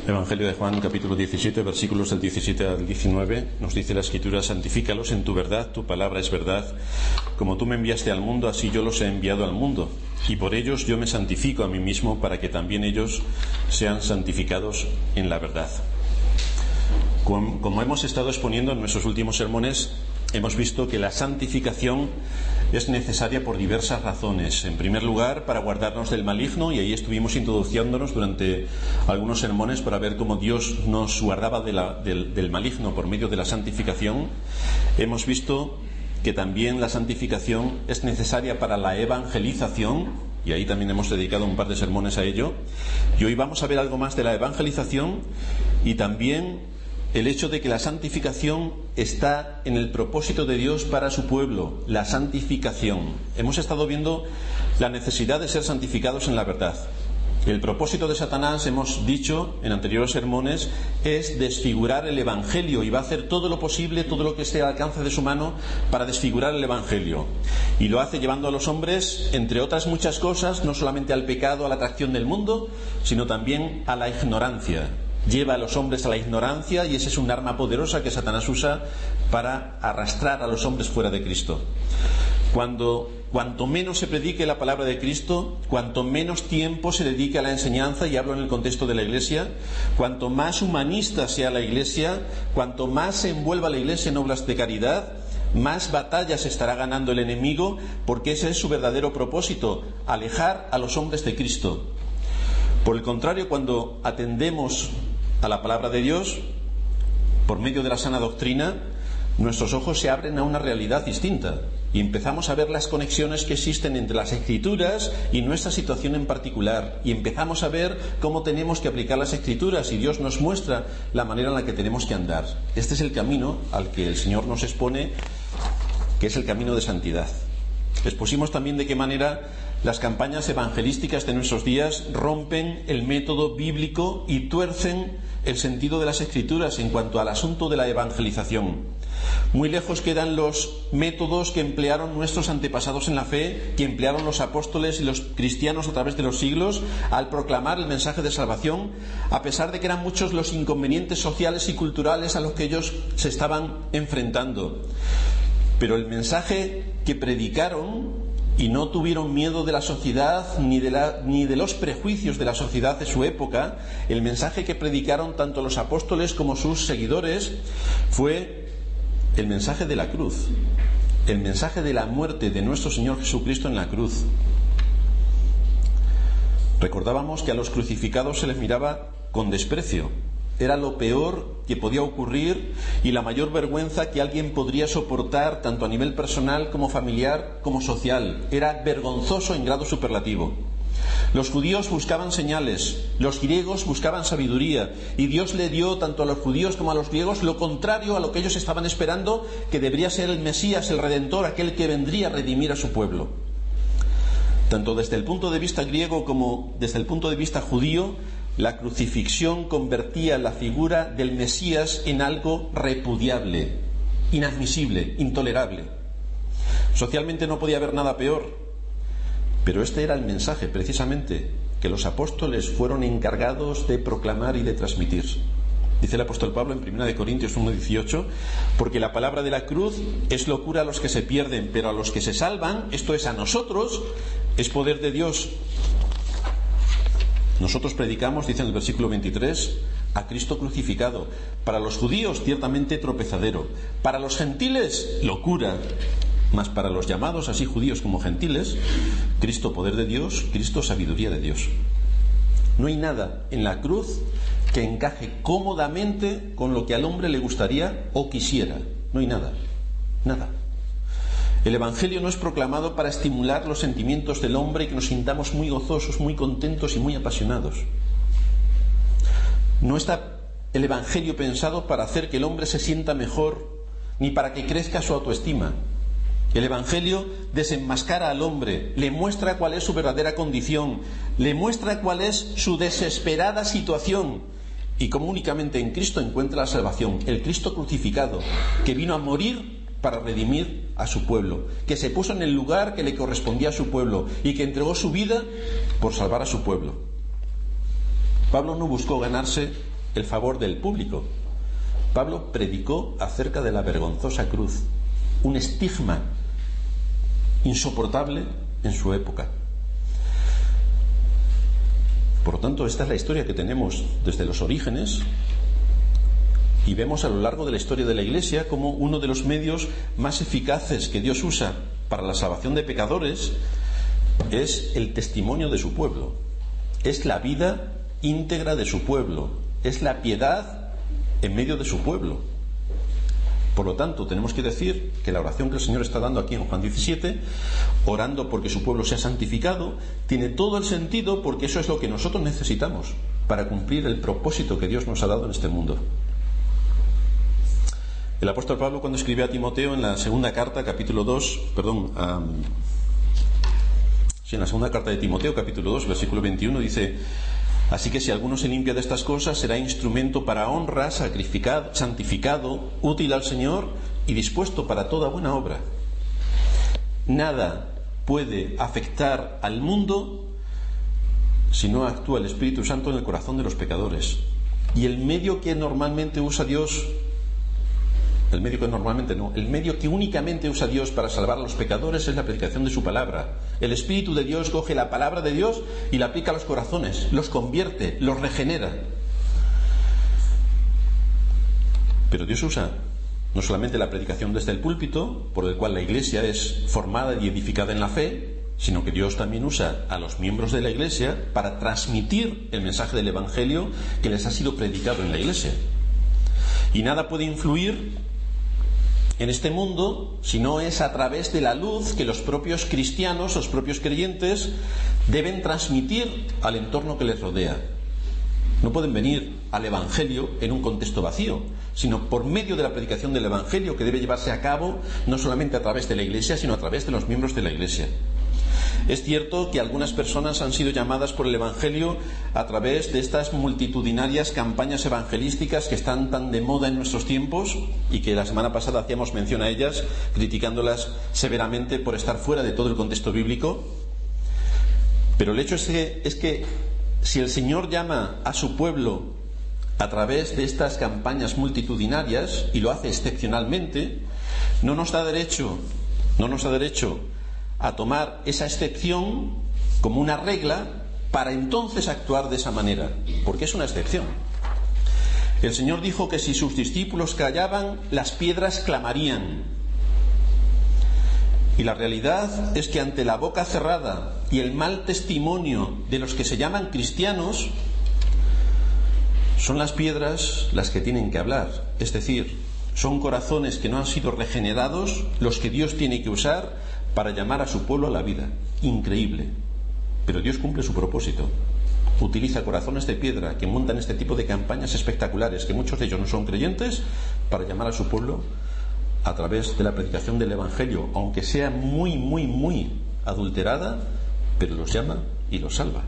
Evangelio de Juan, capítulo 17, versículos del 17 al 19, nos dice la Escritura: santifícalos en tu verdad, tu palabra es verdad. Como tú me enviaste al mundo, así yo los he enviado al mundo. Y por ellos yo me santifico a mí mismo, para que también ellos sean santificados en la verdad. Como hemos estado exponiendo en nuestros últimos sermones, hemos visto que la santificación es necesaria por diversas razones. En primer lugar, para guardarnos del maligno, y ahí estuvimos introduciéndonos durante algunos sermones para ver cómo Dios nos guardaba del maligno por medio de la santificación. Hemos visto que también la santificación es necesaria para la evangelización, y ahí también hemos dedicado un par de sermones a ello. Y hoy vamos a ver algo más de la evangelización y también el hecho de que la santificación está en el propósito de Dios para su pueblo, la santificación. Hemos estado viendo la necesidad de ser santificados en la verdad. El propósito de Satanás, hemos dicho en anteriores sermones, es desfigurar el Evangelio, y va a hacer todo lo posible, todo lo que esté al alcance de su mano para desfigurar el Evangelio. Y lo hace llevando a los hombres, entre otras muchas cosas, no solamente al pecado, a la atracción del mundo, sino también a la ignorancia. Lleva a los hombres a la ignorancia, y ese es un arma poderosa que Satanás usa para arrastrar a los hombres fuera de Cristo. Cuanto menos se predique la palabra de Cristo, cuanto menos tiempo se dedique a la enseñanza, y hablo en el contexto de la Iglesia, cuanto más humanista sea la Iglesia, cuanto más se envuelva la Iglesia en obras de caridad, más batallas estará ganando el enemigo, porque ese es su verdadero propósito: alejar a los hombres de Cristo. Por el contrario, cuando atendemos a la palabra de Dios por medio de la sana doctrina, nuestros ojos se abren a una realidad distinta y empezamos a ver las conexiones que existen entre las Escrituras y nuestra situación en particular, y empezamos a ver cómo tenemos que aplicar las Escrituras, y Dios nos muestra la manera en la que tenemos que andar. Este es el camino al que el Señor nos expone, que es el camino de santidad. Expusimos también de qué manera las campañas evangelísticas de nuestros días rompen el método bíblico y tuercen el sentido de las Escrituras en cuanto al asunto de la evangelización. Muy lejos quedan los métodos que emplearon nuestros antepasados en la fe, que emplearon los apóstoles y los cristianos a través de los siglos al proclamar el mensaje de salvación, a pesar de que eran muchos los inconvenientes sociales y culturales a los que ellos se estaban enfrentando. Pero el mensaje que predicaron, y no tuvieron miedo de la sociedad ni de los prejuicios de la sociedad de su época, el mensaje que predicaron tanto los apóstoles como sus seguidores fue el mensaje de la cruz, el mensaje de la muerte de nuestro Señor Jesucristo en la cruz. Recordábamos que a los crucificados se les miraba con desprecio. Era lo peor que podía ocurrir y la mayor vergüenza que alguien podría soportar, tanto a nivel personal como familiar como social. Era vergonzoso en grado superlativo. Los judíos buscaban señales, los griegos buscaban sabiduría, y Dios le dio tanto a los judíos como a los griegos lo contrario a lo que ellos estaban esperando, que debería ser el Mesías, el Redentor, aquel que vendría a redimir a su pueblo. Tanto desde el punto de vista griego como desde el punto de vista judío, la crucifixión convertía la figura del Mesías en algo repudiable, inadmisible, intolerable. Socialmente no podía haber nada peor, pero este era el mensaje precisamente que los apóstoles fueron encargados de proclamar y de transmitir. Dice el apóstol Pablo en 1 Corintios 1:18: porque la palabra de la cruz es locura a los que se pierden, pero a los que se salvan, esto es, a nosotros, es poder de Dios. Nosotros predicamos, dice en el versículo 23, a Cristo crucificado. Para los judíos, ciertamente tropezadero. Para los gentiles, locura. Mas para los llamados, así judíos como gentiles, Cristo poder de Dios, Cristo sabiduría de Dios. No hay nada en la cruz que encaje cómodamente con lo que al hombre le gustaría o quisiera. No hay nada. Nada. El Evangelio no es proclamado para estimular los sentimientos del hombre y que nos sintamos muy gozosos, muy contentos y muy apasionados. No está el Evangelio pensado para hacer que el hombre se sienta mejor, ni para que crezca su autoestima. El Evangelio desenmascara al hombre, le muestra cuál es su verdadera condición, le muestra cuál es su desesperada situación, y cómo únicamente en Cristo encuentra la salvación. El Cristo crucificado, que vino a morir para redimir a su pueblo, que se puso en el lugar que le correspondía a su pueblo y que entregó su vida por salvar a su pueblo. Pablo no buscó ganarse el favor del público. Pablo predicó acerca de la vergonzosa cruz, un estigma insoportable en su época. Por lo tanto, esta es la historia que tenemos desde los orígenes, y vemos a lo largo de la historia de la Iglesia como uno de los medios más eficaces que Dios usa para la salvación de pecadores es el testimonio de su pueblo, es la vida íntegra de su pueblo, es la piedad en medio de su pueblo. Por lo tanto, tenemos que decir que la oración que el Señor está dando aquí en Juan 17, orando porque su pueblo sea santificado, tiene todo el sentido, porque eso es lo que nosotros necesitamos para cumplir el propósito que Dios nos ha dado en este mundo. El apóstol Pablo, cuando escribe a Timoteo en la segunda carta, en la segunda carta de Timoteo, capítulo 2, versículo 21, dice: así que si alguno se limpia de estas cosas, será instrumento para honra, santificado, útil al Señor y dispuesto para toda buena obra. Nada puede afectar al mundo si no actúa el Espíritu Santo en el corazón de los pecadores. Y el medio que normalmente usa Dios, el medio que únicamente usa Dios para salvar a los pecadores es la predicación de su palabra. El Espíritu de Dios coge la palabra de Dios y la aplica a los corazones, los convierte, los regenera. Pero Dios usa no solamente la predicación desde el púlpito, por el cual la Iglesia es formada y edificada en la fe, sino que Dios también usa a los miembros de la Iglesia para transmitir el mensaje del Evangelio que les ha sido predicado en la Iglesia. Y nada puede influir en este mundo si no es a través de la luz que los propios cristianos, los propios creyentes, deben transmitir al entorno que les rodea. No pueden venir al Evangelio en un contexto vacío, sino por medio de la predicación del Evangelio, que debe llevarse a cabo no solamente a través de la Iglesia, sino a través de los miembros de la Iglesia. Es cierto que algunas personas han sido llamadas por el Evangelio a través de estas multitudinarias campañas evangelísticas que están tan de moda en nuestros tiempos y que la semana pasada hacíamos mención a ellas, criticándolas severamente por estar fuera de todo el contexto bíblico. Pero el hecho es que si el Señor llama a su pueblo a través de estas campañas multitudinarias, y lo hace excepcionalmente, no nos da derecho a tomar esa excepción como una regla para entonces actuar de esa manera, porque es una excepción. El Señor dijo que si sus discípulos callaban, las piedras clamarían. Y la realidad es que ante la boca cerrada y el mal testimonio de los que se llaman cristianos, son las piedras las que tienen que hablar. Es decir, son corazones que no han sido regenerados los que Dios tiene que usar para llamar a su pueblo a la vida. Increíble. Pero Dios cumple su propósito. Utiliza corazones de piedra que montan este tipo de campañas espectaculares, que muchos de ellos no son creyentes, para llamar a su pueblo a través de la predicación del Evangelio, aunque sea muy, muy, muy adulterada, pero los llama y los salva.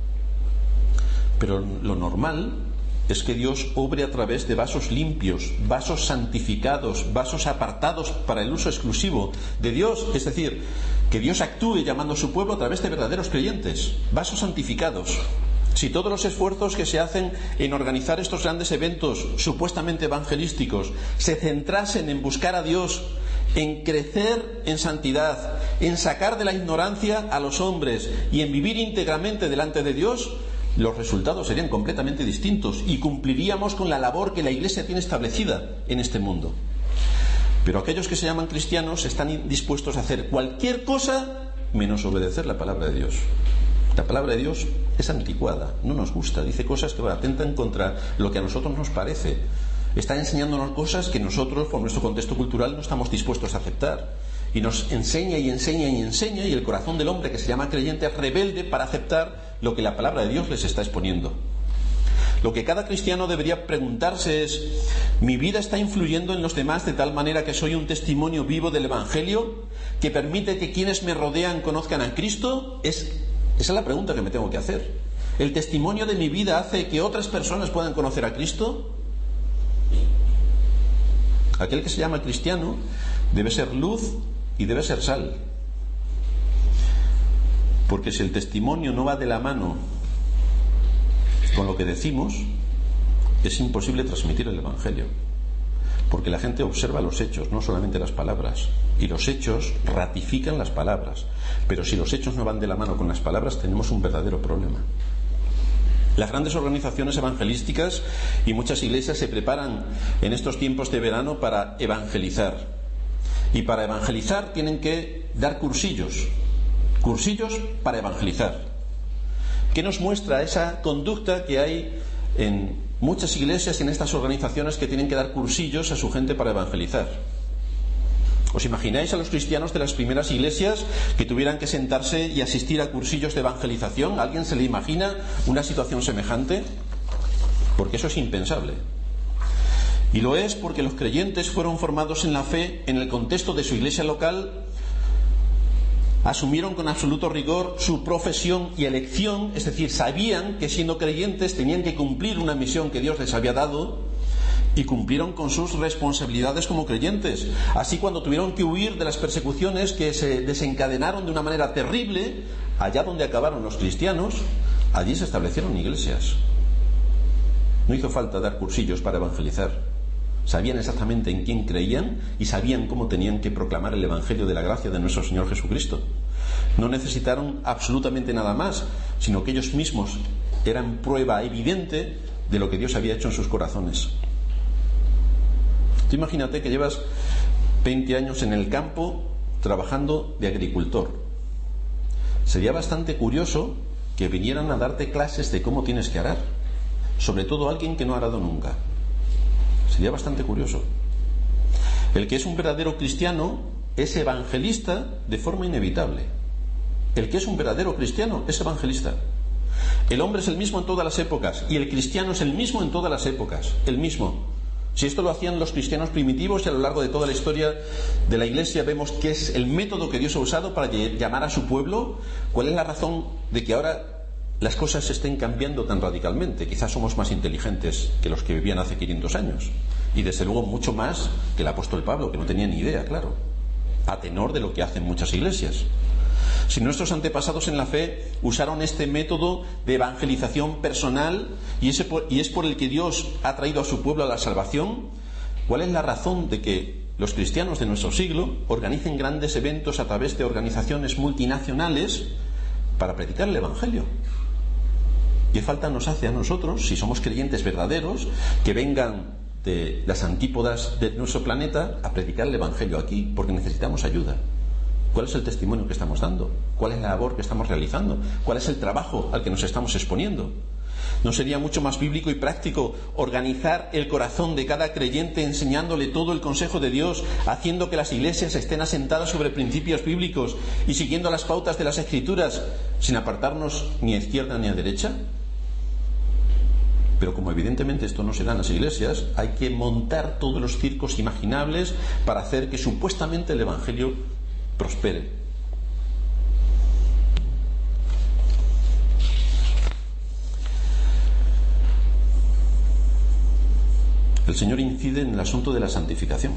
Pero lo normal es que Dios obre a través de vasos limpios, vasos santificados, vasos apartados para el uso exclusivo de Dios. Es decir, que Dios actúe llamando a su pueblo a través de verdaderos creyentes, vasos santificados. Si todos los esfuerzos que se hacen en organizar estos grandes eventos supuestamente evangelísticos se centrasen en buscar a Dios, en crecer en santidad, en sacar de la ignorancia a los hombres y en vivir íntegramente delante de Dios, los resultados serían completamente distintos y cumpliríamos con la labor que la Iglesia tiene establecida en este mundo. Pero aquellos que se llaman cristianos están dispuestos a hacer cualquier cosa menos obedecer la palabra de Dios. La palabra de Dios es anticuada, no nos gusta, dice cosas que atentan contra lo que a nosotros nos parece. Está enseñándonos cosas que nosotros, por nuestro contexto cultural, no estamos dispuestos a aceptar. Y nos enseña y enseña y enseña, y el corazón del hombre que se llama creyente es rebelde para aceptar lo que la palabra de Dios les está exponiendo. Lo que cada cristiano debería preguntarse es: ¿mi vida está influyendo en los demás de tal manera que soy un testimonio vivo del Evangelio que permite que quienes me rodean conozcan a Cristo? Esa es la pregunta que me tengo que hacer. ¿El testimonio de mi vida hace que otras personas puedan conocer a Cristo? Aquel que se llama cristiano debe ser luz y debe ser sal. Porque si el testimonio no va de la mano con lo que decimos, es imposible transmitir el Evangelio, porque la gente observa los hechos, no solamente las palabras, y los hechos ratifican las palabras, pero si los hechos no van de la mano con las palabras, tenemos un verdadero problema. Las grandes organizaciones evangelísticas y muchas iglesias se preparan en estos tiempos de verano para evangelizar, y para evangelizar tienen que dar cursillos para evangelizar. ¿Qué nos muestra esa conducta que hay en muchas iglesias y en estas organizaciones que tienen que dar cursillos a su gente para evangelizar? ¿Os imagináis a los cristianos de las primeras iglesias que tuvieran que sentarse y asistir a cursillos de evangelización? ¿A alguien se le imagina una situación semejante? Porque eso es impensable. Y lo es porque los creyentes fueron formados en la fe en el contexto de su iglesia local, asumieron con absoluto rigor su profesión y elección, es decir, sabían que siendo creyentes tenían que cumplir una misión que Dios les había dado, y cumplieron con sus responsabilidades como creyentes. Así, cuando tuvieron que huir de las persecuciones que se desencadenaron de una manera terrible, allá donde acabaron los cristianos, allí se establecieron iglesias. No hizo falta dar cursillos para evangelizar. Sabían exactamente en quién creían y sabían cómo tenían que proclamar el Evangelio de la gracia de nuestro Señor Jesucristo. No necesitaron absolutamente nada más, sino que ellos mismos eran prueba evidente de lo que Dios había hecho en sus corazones. Tú imagínate que llevas 20 años en el campo trabajando de agricultor. Sería bastante curioso que vinieran a darte clases de cómo tienes que arar, sobre todo alguien que no ha arado nunca. Sería bastante curioso. El que es un verdadero cristiano es evangelista de forma inevitable. El que es un verdadero cristiano es evangelista. El hombre es el mismo en todas las épocas y el cristiano es el mismo en todas las épocas, el mismo. Si esto lo hacían los cristianos primitivos, y a lo largo de toda la historia de la Iglesia vemos que es el método que Dios ha usado para llamar a su pueblo, ¿cuál es la razón de que ahora las cosas se estén cambiando tan radicalmente? Quizás somos más inteligentes que los que vivían hace 500 años, y desde luego mucho más que el apóstol Pablo, que no tenía ni idea, claro, a tenor de lo que hacen muchas iglesias. Si nuestros antepasados en la fe usaron este método de evangelización personal y es por el que Dios ha traído a su pueblo a la salvación, ¿cuál es la razón de que los cristianos de nuestro siglo organicen grandes eventos a través de organizaciones multinacionales para predicar el Evangelio? ¿Qué falta nos hace a nosotros, si somos creyentes verdaderos, que vengan de las antípodas de nuestro planeta a predicar el Evangelio aquí? Porque necesitamos ayuda. ¿Cuál es el testimonio que estamos dando? ¿Cuál es la labor que estamos realizando? ¿Cuál es el trabajo al que nos estamos exponiendo? ¿No sería mucho más bíblico y práctico organizar el corazón de cada creyente enseñándole todo el consejo de Dios, haciendo que las iglesias estén asentadas sobre principios bíblicos y siguiendo las pautas de las Escrituras, sin apartarnos ni a izquierda ni a derecha? Pero como evidentemente esto no se da en las iglesias, hay que montar todos los circos imaginables para hacer que supuestamente el Evangelio prospere. El Señor incide en el asunto de la santificación.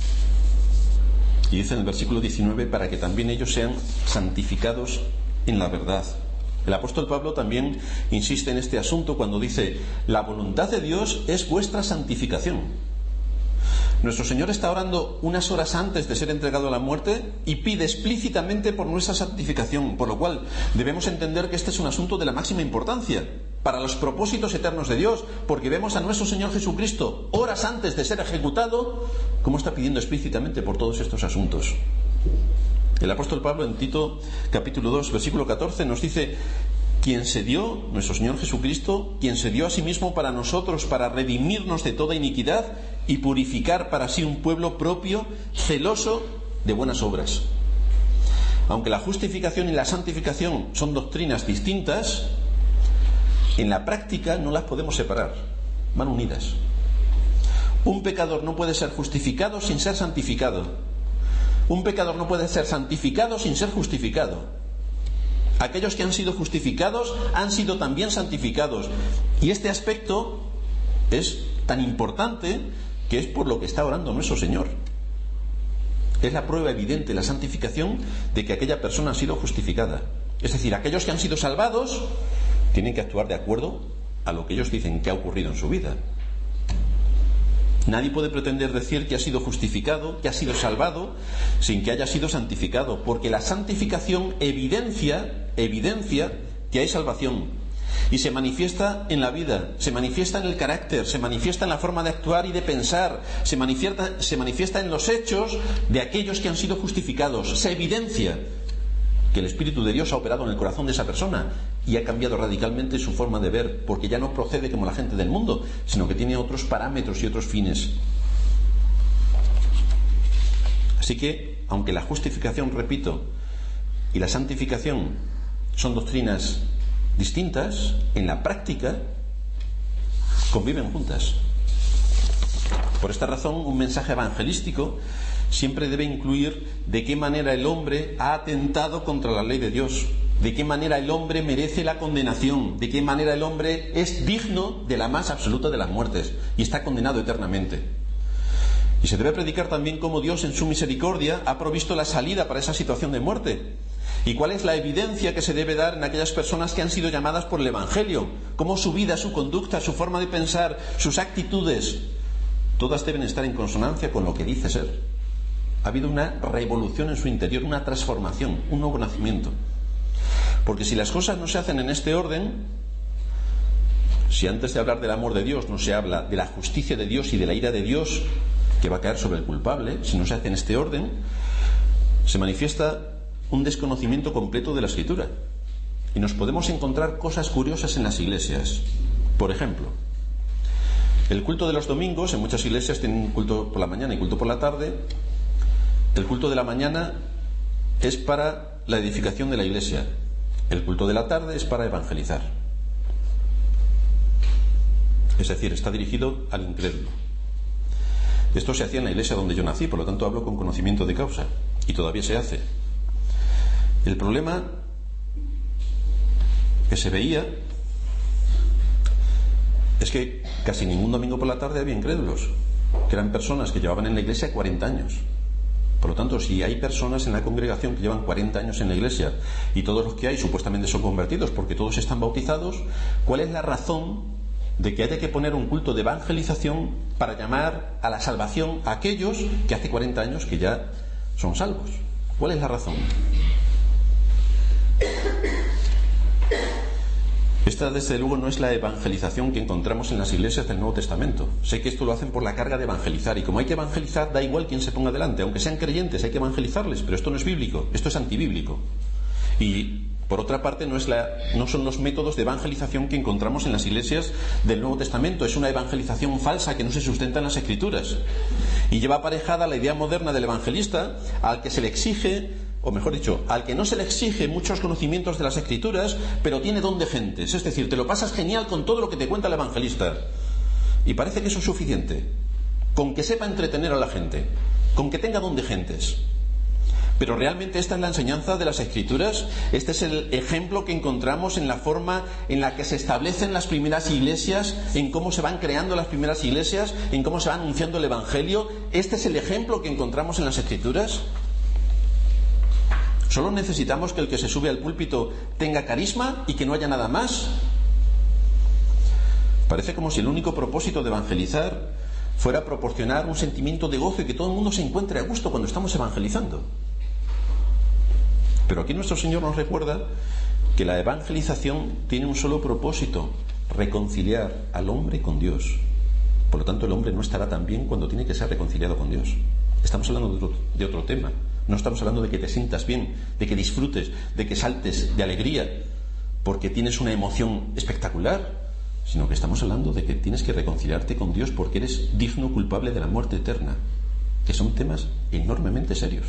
Y dice en el versículo 19, para que también ellos sean santificados en la verdad. El apóstol Pablo también insiste en este asunto cuando dice, la voluntad de Dios es vuestra santificación. Nuestro Señor está orando unas horas antes de ser entregado a la muerte y pide explícitamente por nuestra santificación, por lo cual debemos entender que este es un asunto de la máxima importancia para los propósitos eternos de Dios, porque vemos a nuestro Señor Jesucristo horas antes de ser ejecutado, cómo está pidiendo explícitamente por todos estos asuntos. El apóstol Pablo en Tito capítulo 2 versículo 14 nos dice, quien se dio, nuestro Señor Jesucristo, quien se dio a sí mismo para nosotros, para redimirnos de toda iniquidad y purificar para sí un pueblo propio, celoso de buenas obras. Aunque la justificación y la santificación son doctrinas distintas, en la práctica no las podemos separar, van unidas. Un pecador no puede ser justificado sin ser santificado. Un pecador no puede ser santificado sin ser justificado. Aquellos que han sido justificados han sido también santificados. Y este aspecto es tan importante que es por lo que está orando nuestro Señor. Es la prueba evidente, la santificación, de que aquella persona ha sido justificada. Es decir, aquellos que han sido salvados tienen que actuar de acuerdo a lo que ellos dicen que ha ocurrido en su vida. Nadie puede pretender decir que ha sido justificado, que ha sido salvado, sin que haya sido santificado, porque la santificación evidencia que hay salvación. Y se manifiesta en la vida, se manifiesta en el carácter, se manifiesta en la forma de actuar y de pensar, se manifiesta en los hechos de aquellos que han sido justificados. Se evidencia que el Espíritu de Dios ha operado en el corazón de esa persona y ha cambiado radicalmente su forma de ver, porque ya no procede como la gente del mundo, sino que tiene otros parámetros y otros fines. Así que, aunque la justificación, repito, y la santificación son doctrinas distintas, en la práctica conviven juntas. Por esta razón, un mensaje evangelístico siempre debe incluir de qué manera el hombre ha atentado contra la ley de Dios, de qué manera el hombre merece la condenación, de qué manera el hombre es digno de la más absoluta de las muertes y está condenado eternamente. Y se debe predicar también cómo Dios en su misericordia ha provisto la salida para esa situación de muerte. ¿Y cuál es la evidencia que se debe dar en aquellas personas que han sido llamadas por el Evangelio? Cómo su vida, su conducta, su forma de pensar, sus actitudes, todas deben estar en consonancia con lo que dice ser. Ha habido una revolución en su interior, una transformación, un nuevo nacimiento. Porque si las cosas no se hacen en este orden, si antes de hablar del amor de Dios no se habla de la justicia de Dios y de la ira de Dios que va a caer sobre el culpable, si no se hace en este orden, se manifiesta un desconocimiento completo de la Escritura. Y nos podemos encontrar cosas curiosas en las iglesias. Por ejemplo, el culto de los domingos, en muchas iglesias tienen culto por la mañana y culto por la tarde. El culto de la mañana es para la edificación de la iglesia. El culto de la tarde es para evangelizar. Es decir, está dirigido al incrédulo. Esto se hacía en la iglesia donde yo nací, por lo tanto hablo con conocimiento de causa. Y todavía se hace. El problema que se veía es que casi ningún domingo por la tarde había incrédulos, que eran personas que llevaban en la iglesia 40 años. Por lo tanto, si hay personas en la congregación que llevan 40 años en la iglesia y todos los que hay supuestamente son convertidos porque todos están bautizados, ¿cuál es la razón de que haya que poner un culto de evangelización para llamar a la salvación a aquellos que hace 40 años que ya son salvos? ¿Cuál es la razón? Esta, desde luego, no es la evangelización que encontramos en las iglesias del Nuevo Testamento. Sé que esto lo hacen por la carga de evangelizar, y como hay que evangelizar, da igual quién se ponga delante. Aunque sean creyentes, hay que evangelizarles, pero esto no es bíblico, esto es antibíblico. Y, por otra parte, no son los métodos de evangelización que encontramos en las iglesias del Nuevo Testamento. Es una evangelización falsa que no se sustenta en las Escrituras. Y lleva aparejada la idea moderna del evangelista, al que se le exige, o mejor dicho, al que no se le exige muchos conocimientos de las Escrituras, pero tiene don de gentes. Es decir, te lo pasas genial con todo lo que te cuenta el evangelista. Y parece que eso es suficiente. Con que sepa entretener a la gente, con que tenga don de gentes. Pero realmente esta es la enseñanza de las Escrituras. Este es el ejemplo que encontramos en la forma en la que se establecen las primeras iglesias, en cómo se van creando las primeras iglesias, en cómo se va anunciando el Evangelio. Este es el ejemplo que encontramos en las Escrituras. Solo necesitamos que el que se sube al púlpito tenga carisma y que no haya nada más. Parece como si el único propósito de evangelizar fuera proporcionar un sentimiento de gozo y que todo el mundo se encuentre a gusto cuando estamos evangelizando. Pero aquí nuestro Señor nos recuerda que la evangelización tiene un solo propósito: reconciliar al hombre con Dios. Por lo tanto, el hombre no estará tan bien cuando tiene que ser reconciliado con Dios. Estamos hablando de otro tema. No estamos hablando de que te sientas bien, de que disfrutes, de que saltes de alegría porque tienes una emoción espectacular, sino que estamos hablando de que tienes que reconciliarte con Dios porque eres digno culpable de la muerte eterna, que son temas enormemente serios.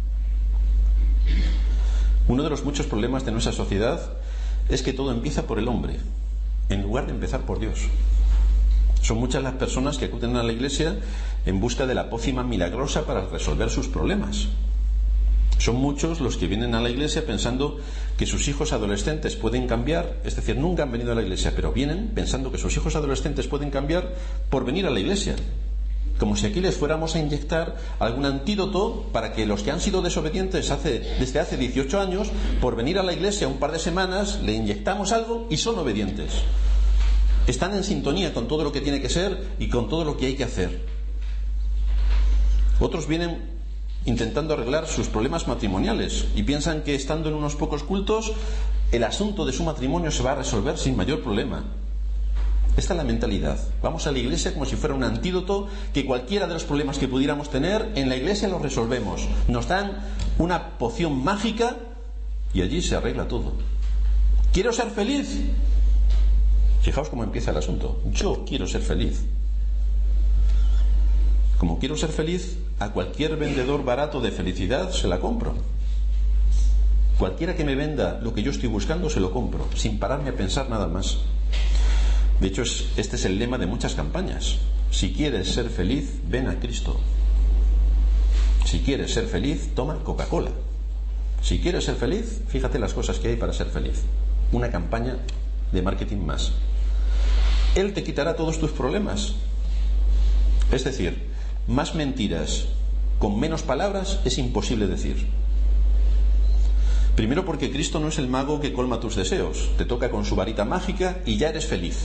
Uno de los muchos problemas de nuestra sociedad es que todo empieza por el hombre, en lugar de empezar por Dios. Son muchas las personas que acuden a la iglesia en busca de la pócima milagrosa para resolver sus problemas. Son muchos los que vienen a la iglesia pensando que sus hijos adolescentes pueden cambiar, es decir, nunca han venido a la iglesia, pero vienen pensando que sus hijos adolescentes pueden cambiar por venir a la iglesia. Como si aquí les fuéramos a inyectar algún antídoto para que los que han sido desobedientes desde hace 18 años, por venir a la iglesia un par de semanas, le inyectamos algo y son obedientes. Están en sintonía con todo lo que tiene que ser y con todo lo que hay que hacer. Otros vienen intentando arreglar sus problemas matrimoniales y piensan que estando en unos pocos cultos el asunto de su matrimonio se va a resolver sin mayor problema. Esta es la mentalidad. Vamos a la iglesia como si fuera un antídoto, que cualquiera de los problemas que pudiéramos tener en la iglesia los resolvemos. Nos dan una poción mágica y allí se arregla todo. ¿Quiero ser feliz? Fijaos cómo empieza el asunto. Yo quiero ser feliz. Como quiero ser feliz, a cualquier vendedor barato de felicidad se la compro. Cualquiera que me venda lo que yo estoy buscando se lo compro, sin pararme a pensar nada más. De hecho, este es el lema de muchas campañas. Si quieres ser feliz, ven a Cristo. Si quieres ser feliz, toma Coca-Cola. Si quieres ser feliz, fíjate las cosas que hay para ser feliz. Una campaña de marketing más. Él te quitará todos tus problemas. Es decir, más mentiras con menos palabras es imposible decir. Primero porque Cristo no es el mago que colma tus deseos. Te toca con su varita mágica y ya eres feliz.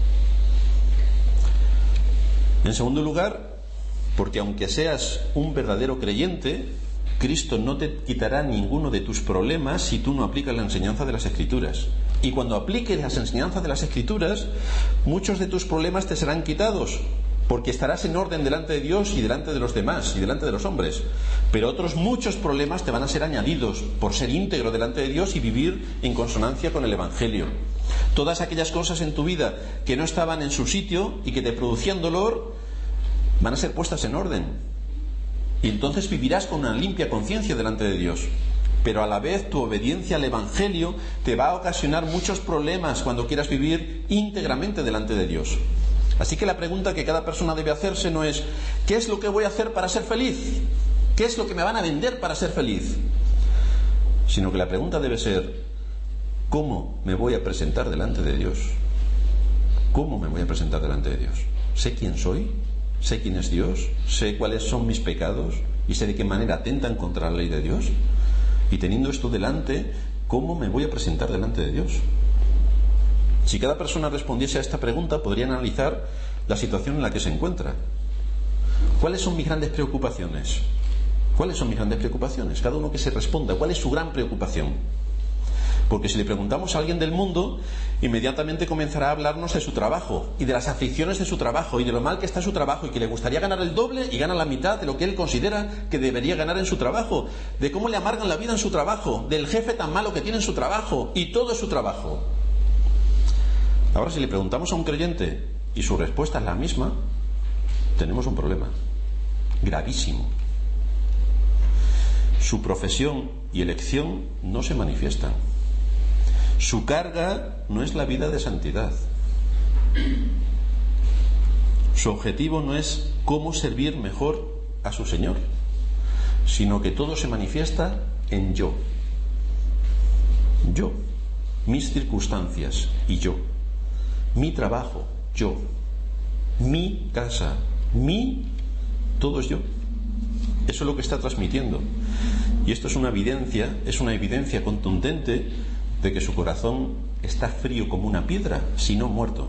En segundo lugar, porque aunque seas un verdadero creyente, Cristo no te quitará ninguno de tus problemas si tú no aplicas la enseñanza de las Escrituras. Y cuando apliques las enseñanzas de las Escrituras, muchos de tus problemas te serán quitados, porque estarás en orden delante de Dios y delante de los demás y delante de los hombres. Pero otros muchos problemas te van a ser añadidos por ser íntegro delante de Dios y vivir en consonancia con el Evangelio. Todas aquellas cosas en tu vida que no estaban en su sitio y que te producían dolor van a ser puestas en orden. Y entonces vivirás con una limpia conciencia delante de Dios. Pero a la vez tu obediencia al Evangelio te va a ocasionar muchos problemas cuando quieras vivir íntegramente delante de Dios. Así que la pregunta que cada persona debe hacerse no es ¿qué es lo que voy a hacer para ser feliz? ¿Qué es lo que me van a vender para ser feliz? Sino que la pregunta debe ser ¿cómo me voy a presentar delante de Dios? ¿Cómo me voy a presentar delante de Dios? ¿Sé quién soy? ¿Sé quién es Dios? ¿Sé cuáles son mis pecados? ¿Y sé de qué manera atentan contra la ley de Dios? Y teniendo esto delante, ¿cómo me voy a presentar delante de Dios? Si cada persona respondiese a esta pregunta, podría analizar la situación en la que se encuentra. ¿Cuáles son mis grandes preocupaciones? ¿Cuáles son mis grandes preocupaciones? Cada uno que se responda, ¿cuál es su gran preocupación? Porque si le preguntamos a alguien del mundo, inmediatamente comenzará a hablarnos de su trabajo y de las aflicciones de su trabajo y de lo mal que está su trabajo y que le gustaría ganar el doble y gana la mitad de lo que él considera que debería ganar en su trabajo, de cómo le amargan la vida en su trabajo, del jefe tan malo que tiene en su trabajo, y todo es su trabajo. Ahora, si le preguntamos a un creyente y su respuesta es la misma, tenemos un problema gravísimo. Su profesión y elección no se manifiestan. Su carga no es la vida de santidad. Su objetivo no es cómo servir mejor a su Señor, sino que todo se manifiesta en yo. Yo, mis circunstancias y yo. Mi trabajo, yo. Mi casa, todo es yo. Eso es lo que está transmitiendo. Y esto es una evidencia contundente de que su corazón está frío como una piedra, si no muerto.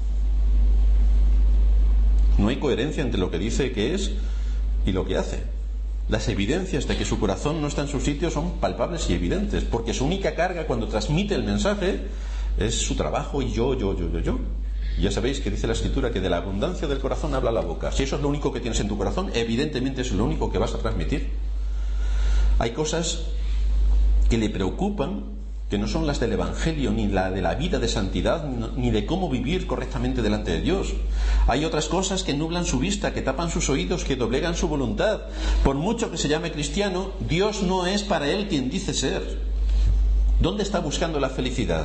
No hay coherencia entre lo que dice que es y lo que hace. Las evidencias de que su corazón no está en su sitio son palpables y evidentes, porque su única carga cuando transmite el mensaje es su trabajo y yo. Ya sabéis que dice la Escritura que de la abundancia del corazón habla la boca. Si eso es lo único que tienes en tu corazón, evidentemente eso es lo único que vas a transmitir. Hay cosas que le preocupan, que no son las del Evangelio, ni la de la vida de santidad, ni de cómo vivir correctamente delante de Dios. Hay otras cosas que nublan su vista, que tapan sus oídos, que doblegan su voluntad. Por mucho que se llame cristiano, Dios no es para él quien dice ser. ¿Dónde está buscando la felicidad?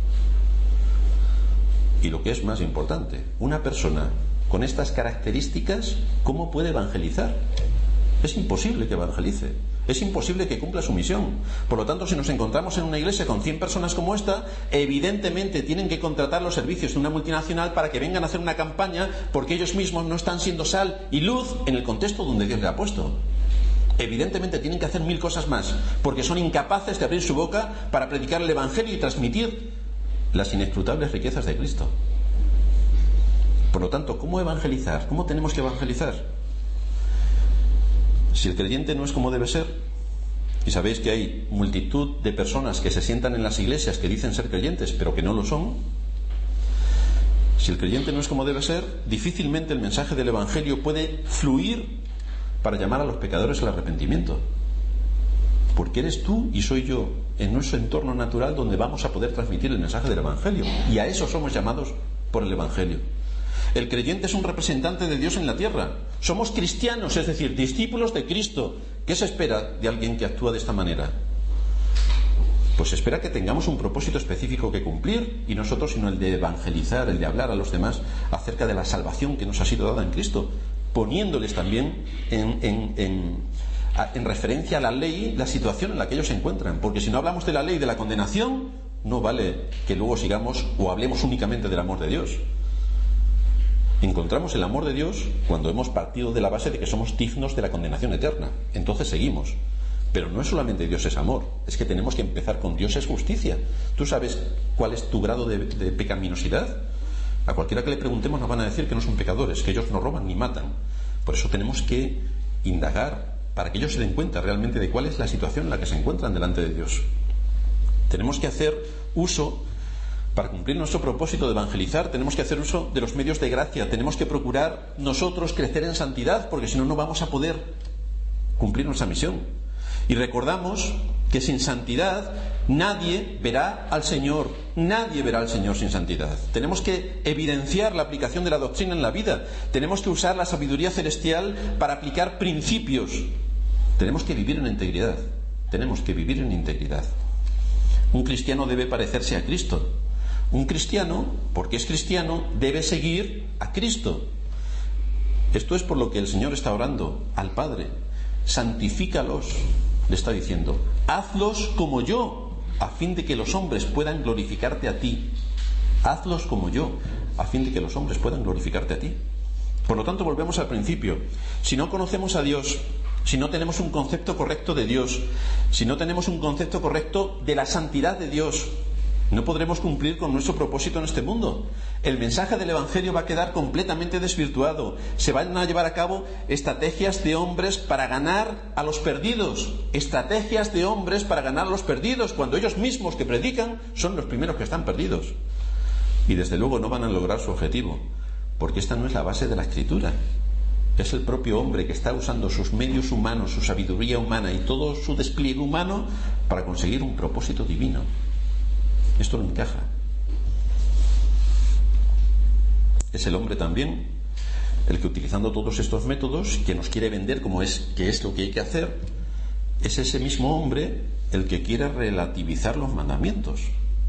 Y lo que es más importante, una persona con estas características, ¿cómo puede evangelizar? Es imposible que evangelice. Es imposible que cumpla su misión. Por lo tanto, si nos encontramos en una iglesia con 100 personas como esta, evidentemente tienen que contratar los servicios de una multinacional para que vengan a hacer una campaña, porque ellos mismos no están siendo sal y luz en el contexto donde Dios le ha puesto. Evidentemente tienen que hacer 1000 cosas más, porque son incapaces de abrir su boca para predicar el Evangelio y transmitir las inescrutables riquezas de Cristo. Por lo tanto, ¿cómo evangelizar? ¿Cómo tenemos que evangelizar? Si el creyente no es como debe ser, y sabéis que hay multitud de personas que se sientan en las iglesias que dicen ser creyentes, pero que no lo son, si el creyente no es como debe ser, difícilmente el mensaje del Evangelio puede fluir para llamar a los pecadores al arrepentimiento. Porque eres tú y soy yo, en nuestro entorno natural, donde vamos a poder transmitir el mensaje del Evangelio. Y a eso somos llamados por el Evangelio. El creyente es un representante de Dios en la tierra. Somos cristianos, es decir, discípulos de Cristo. ¿Qué se espera de alguien que actúa de esta manera? Pues se espera que tengamos un propósito específico que cumplir, y nosotros sino el de evangelizar, el de hablar a los demás acerca de la salvación que nos ha sido dada en Cristo, poniéndoles también en referencia a la ley la situación en la que ellos se encuentran. Porque si no hablamos de la ley de la condenación, no vale que luego sigamos o hablemos únicamente del amor de Dios. Encontramos el amor de Dios cuando hemos partido de la base de que somos dignos de la condenación eterna. Entonces seguimos. Pero no es solamente Dios es amor, es que tenemos que empezar con Dios es justicia. ¿Tú sabes cuál es tu grado de pecaminosidad? A cualquiera que le preguntemos nos van a decir que no son pecadores, que ellos no roban ni matan. Por eso tenemos que indagar para que ellos se den cuenta realmente de cuál es la situación en la que se encuentran delante de Dios. Tenemos que hacer uso, para cumplir nuestro propósito de evangelizar, tenemos que hacer uso de los medios de gracia. Tenemos que procurar nosotros crecer en santidad, porque si no, no vamos a poder cumplir nuestra misión. Y recordamos que sin santidad nadie verá al Señor. Nadie verá al Señor sin santidad. Tenemos que evidenciar la aplicación de la doctrina en la vida. Tenemos que usar la sabiduría celestial para aplicar principios. Tenemos que vivir en integridad. Tenemos que vivir en integridad. Un cristiano debe parecerse a Cristo. Un cristiano, porque es cristiano, debe seguir a Cristo. Esto es por lo que el Señor está orando al Padre. Santifícalos, le está diciendo. Hazlos como yo, a fin de que los hombres puedan glorificarte a ti. Hazlos como yo, a fin de que los hombres puedan glorificarte a ti. Por lo tanto, volvemos al principio. Si no conocemos a Dios, si no tenemos un concepto correcto de Dios, si no tenemos un concepto correcto de la santidad de Dios, no podremos cumplir con nuestro propósito en este mundo. El mensaje del Evangelio va a quedar completamente desvirtuado. Se van a llevar a cabo estrategias de hombres para ganar a los perdidos. Estrategias de hombres para ganar a los perdidos, cuando ellos mismos que predican son los primeros que están perdidos. Y desde luego no van a lograr su objetivo, porque esta no es la base de la Escritura. Es el propio hombre que está usando sus medios humanos, su sabiduría humana y todo su despliegue humano para conseguir un propósito divino. Esto no encaja. Es el hombre también el que, utilizando todos estos métodos que nos quiere vender como que es lo que hay que hacer, es ese mismo hombre el que quiere relativizar los mandamientos.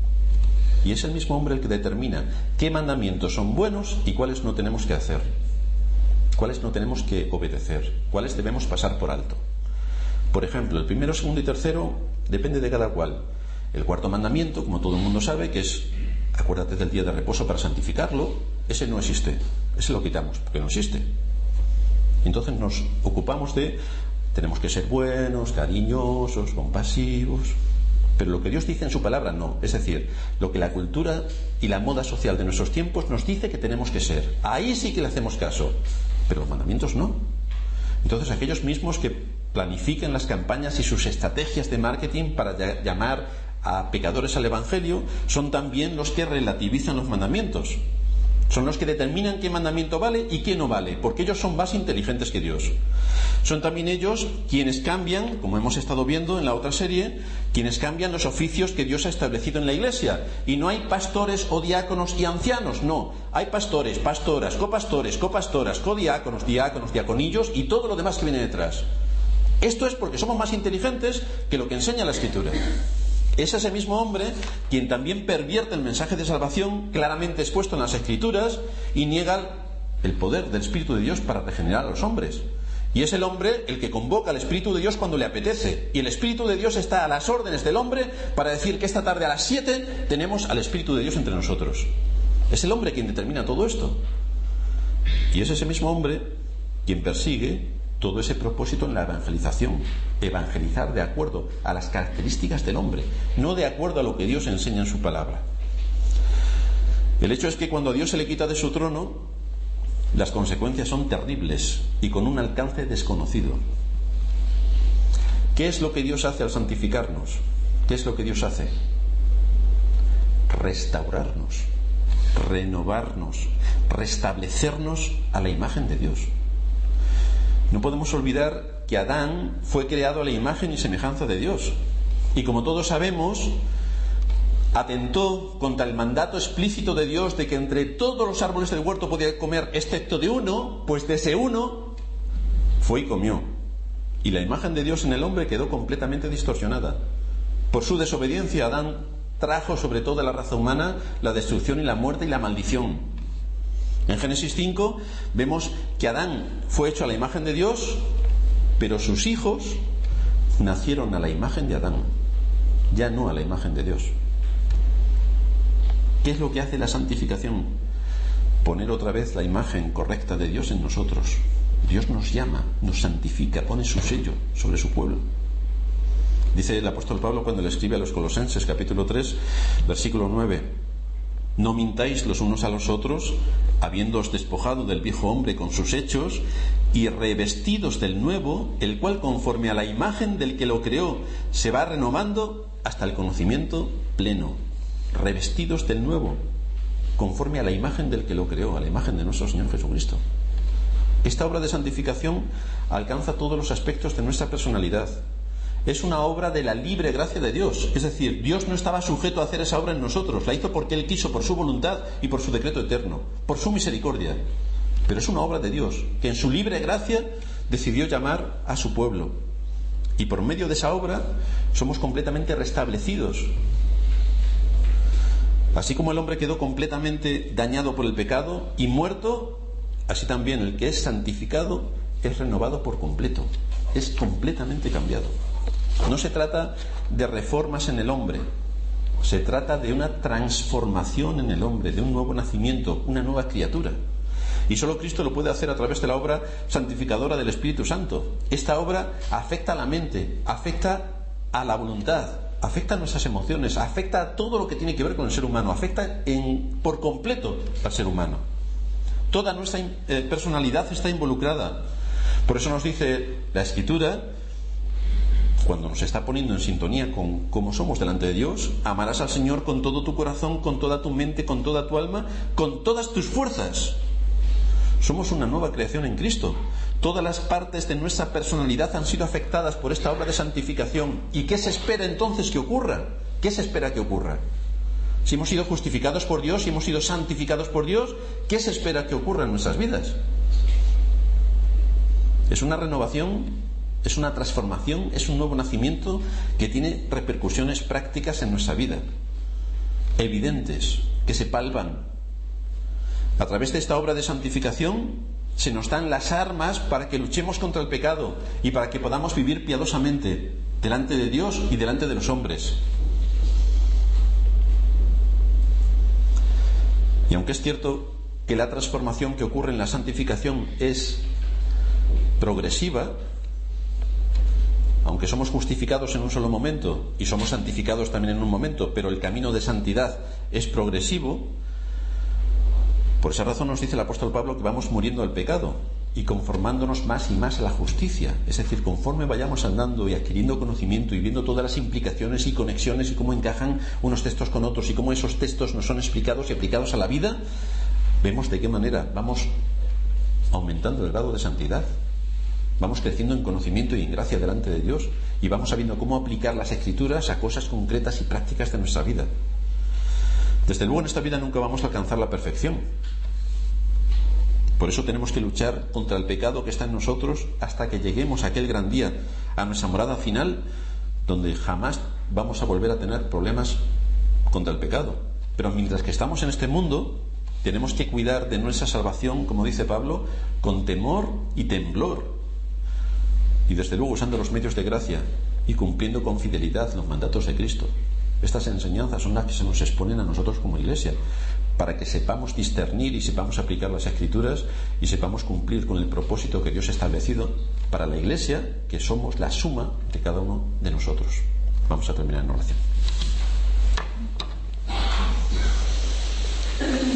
Y es el mismo hombre el que determina qué mandamientos son buenos y cuáles no tenemos que hacer, cuáles no tenemos que obedecer, cuáles debemos pasar por alto. Por ejemplo, el primero, segundo y tercero depende de cada cual. El cuarto mandamiento, como todo el mundo sabe, que es acuérdate del día de reposo para santificarlo, ese no existe, ese lo quitamos porque no existe. Entonces nos ocupamos tenemos que ser buenos, cariñosos, compasivos, pero lo que Dios dice en su palabra no, es decir, lo que la cultura y la moda social de nuestros tiempos nos dice que tenemos que ser, ahí sí que le hacemos caso, pero los mandamientos no. Entonces aquellos mismos que planifican las campañas y sus estrategias de marketing para llamar a pecadores al Evangelio son también los que relativizan los mandamientos. Son los que determinan qué mandamiento vale y qué no vale, porque ellos son más inteligentes que Dios. Son también ellos quienes cambian, como hemos estado viendo en la otra serie, quienes cambian los oficios que Dios ha establecido en la Iglesia. Y no hay pastores o diáconos y ancianos, no. Hay pastores, pastoras, copastoras, codiáconos, diáconos, diaconillos y todo lo demás que viene detrás. Esto es porque somos más inteligentes que lo que enseña la Escritura. Es ese mismo hombre quien también pervierte el mensaje de salvación claramente expuesto en las Escrituras y niega el poder del Espíritu de Dios para regenerar a los hombres. Y es el hombre el que convoca al Espíritu de Dios cuando le apetece. Y el Espíritu de Dios está a las órdenes del hombre para decir que esta tarde a las 7 tenemos al Espíritu de Dios entre nosotros. Es el hombre quien determina todo esto. Y es ese mismo hombre quien persigue todo ese propósito en la evangelización. Evangelizar de acuerdo a las características del hombre, no de acuerdo a lo que Dios enseña en su palabra. El hecho es que cuando a Dios se le quita de su trono, las consecuencias son terribles y con un alcance desconocido. ¿Qué es lo que Dios hace al santificarnos? ¿Qué es lo que Dios hace? Restaurarnos, renovarnos, restablecernos a la imagen de Dios. No podemos olvidar que Adán fue creado a la imagen y semejanza de Dios. Y como todos sabemos, atentó contra el mandato explícito de Dios de que entre todos los árboles del huerto podía comer excepto de uno, pues de ese uno fue y comió. Y la imagen de Dios en el hombre quedó completamente distorsionada. Por su desobediencia, Adán trajo sobre toda la raza humana la destrucción y la muerte y la maldición. En Génesis 5 vemos que Adán fue hecho a la imagen de Dios, pero sus hijos nacieron a la imagen de Adán, ya no a la imagen de Dios. ¿Qué es lo que hace la santificación? Poner otra vez la imagen correcta de Dios en nosotros. Dios nos llama, nos santifica, pone su sello sobre su pueblo. Dice el apóstol Pablo cuando le escribe a los Colosenses, capítulo 3, versículo 9: no mintáis los unos a los otros, habiéndoos despojado del viejo hombre con sus hechos y revestidos del nuevo, el cual conforme a la imagen del que lo creó se va renovando hasta el conocimiento pleno. Revestidos del nuevo, conforme a la imagen del que lo creó, a la imagen de nuestro Señor Jesucristo. Esta obra de santificación alcanza todos los aspectos de nuestra personalidad. Es una obra de la libre gracia de Dios. Es decir, Dios no estaba sujeto a hacer esa obra en nosotros. La hizo porque Él quiso, por su voluntad y por su decreto eterno, por su misericordia. Pero es una obra de Dios, que en su libre gracia decidió llamar a su pueblo. Y por medio de esa obra somos completamente restablecidos. Así como el hombre quedó completamente dañado por el pecado y muerto, así también el que es santificado es renovado por completo. Es completamente cambiado. No se trata de reformas en el hombre, se trata de una transformación en el hombre, de un nuevo nacimiento, una nueva criatura. Y solo Cristo lo puede hacer a través de la obra santificadora del Espíritu Santo. Esta obra afecta a la mente, afecta a la voluntad, afecta a nuestras emociones, afecta a todo lo que tiene que ver con el ser humano, afecta por completo al ser humano. Toda nuestra personalidad está involucrada. Por eso nos dice la Escritura, cuando nos está poniendo en sintonía con cómo somos delante de Dios: amarás al Señor con todo tu corazón, con toda tu mente, con toda tu alma, con todas tus fuerzas. Somos una nueva creación en Cristo. Todas las partes de nuestra personalidad han sido afectadas por esta obra de santificación. ¿Y qué se espera entonces que ocurra? ¿Qué se espera que ocurra? Si hemos sido justificados por Dios, si hemos sido santificados por Dios, ¿qué se espera que ocurra en nuestras vidas? Es una renovación, es una transformación, es un nuevo nacimiento que tiene repercusiones prácticas en nuestra vida, evidentes, que se palpan. A través de esta obra de santificación se nos dan las armas para que luchemos contra el pecado y para que podamos vivir piadosamente delante de Dios y delante de los hombres. Y aunque es cierto que la transformación que ocurre en la santificación es progresiva, aunque somos justificados en un solo momento y somos santificados también en un momento, pero el camino de santidad es progresivo, por esa razón nos dice el apóstol Pablo que vamos muriendo al pecado y conformándonos más y más a la justicia. Es decir, conforme vayamos andando y adquiriendo conocimiento y viendo todas las implicaciones y conexiones y cómo encajan unos textos con otros y cómo esos textos nos son explicados y aplicados a la vida, vemos de qué manera vamos aumentando el grado de santidad. Vamos creciendo en conocimiento y en gracia delante de Dios y vamos sabiendo cómo aplicar las Escrituras a cosas concretas y prácticas de nuestra vida. Desde luego en esta vida nunca vamos a alcanzar la perfección. Por eso tenemos que luchar contra el pecado que está en nosotros hasta que lleguemos a aquel gran día, a nuestra morada final, donde jamás vamos a volver a tener problemas contra el pecado. Pero mientras que estamos en este mundo, tenemos que cuidar de nuestra salvación, como dice Pablo, con temor y temblor. Y desde luego usando los medios de gracia y cumpliendo con fidelidad los mandatos de Cristo. Estas enseñanzas son las que se nos exponen a nosotros como Iglesia, para que sepamos discernir y sepamos aplicar las Escrituras y sepamos cumplir con el propósito que Dios ha establecido para la Iglesia, que somos la suma de cada uno de nosotros. Vamos a terminar en oración.